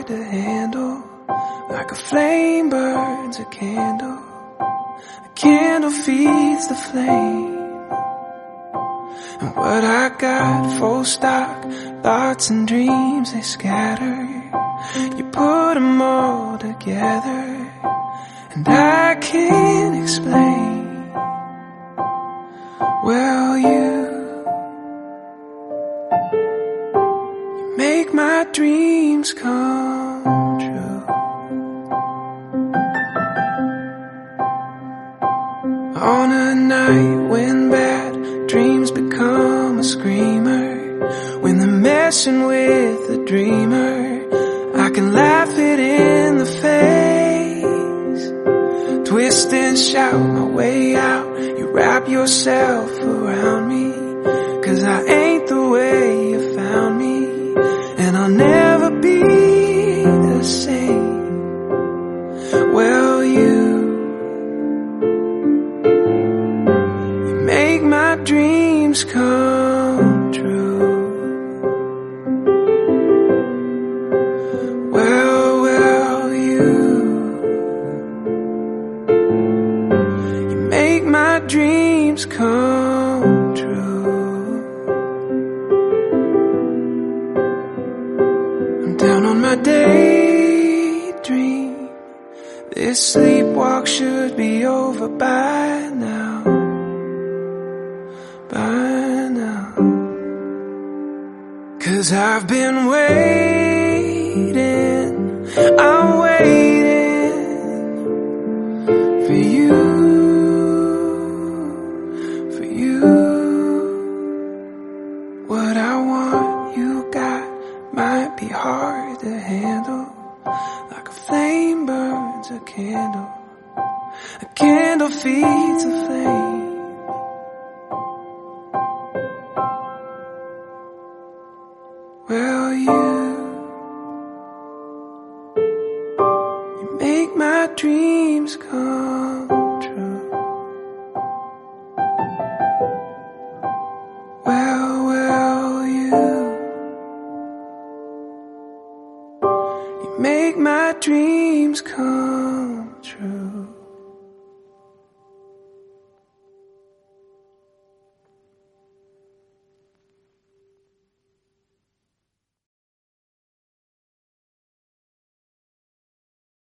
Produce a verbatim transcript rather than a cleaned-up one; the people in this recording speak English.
hard to handle. Like a flame burns a candle, a candle feeds the flame. And what I got, full stock, thoughts and dreams, they scatter. You put them all together, and I can't explain. Well, you, you make my dreams come true. On a night when bad dreams become a screamer, when they're messing with the dreamer, I can laugh it in the face, twist and shout my way out. You wrap yourself around me, 'cause I ain't the way you found me, and I'll never be the same. Well, you, you make my dreams come true. Well, well, you, you make my dreams come true. I'm down on my daydream. This sleepwalk should be over by now, by now. 'Cause I've been waiting, I'm waiting for you, for you. What I want you got might be hard to handle. Like a flame burns a candle, a candle feeds a flame. Well, you, you make my dreams come true. Well, well, you, you make my dreams come true.